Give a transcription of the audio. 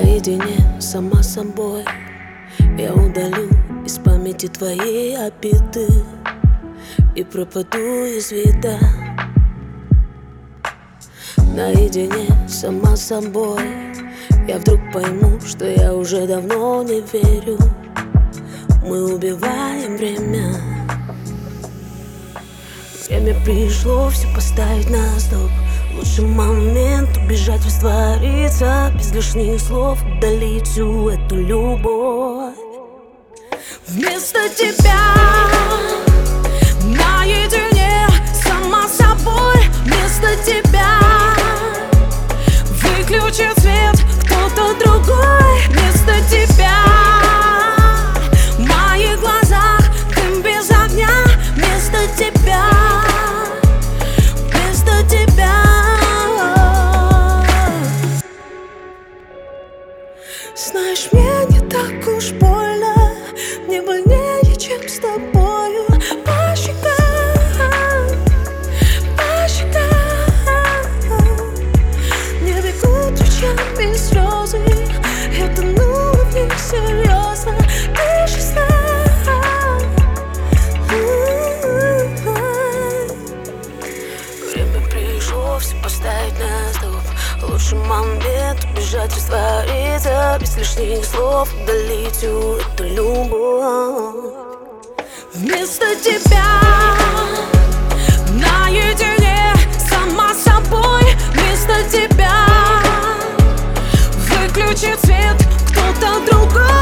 Наедине сама собой я удалю из памяти твои обиды и пропаду из вида. Наедине сама собой я вдруг пойму, что я уже давно не верю. Мы убиваем время. Время пришло все поставить на стоп. Лучший момент убежать, раствориться, без лишних слов удалить всю эту любовь. Вместо тебя наедине сама собой. Вместо тебя выключи свет кто-то другой. Вместо тебя в моих глазах дым без огня. Вместо тебя, вместо тебя. Знаешь, мне не так уж больно, мне больнее, чем с тобою. По щекам, по щекам не бегут ручьями слезы. Я тону в них серьезно. Ты же знаешь, время пришло все поставить на стоп. Лучший момент убежать, раствориться, без лишних слов удалить всю эту любовь. Вместо тебя наедине сама собой. Вместо тебя выключи свет кто-то другой.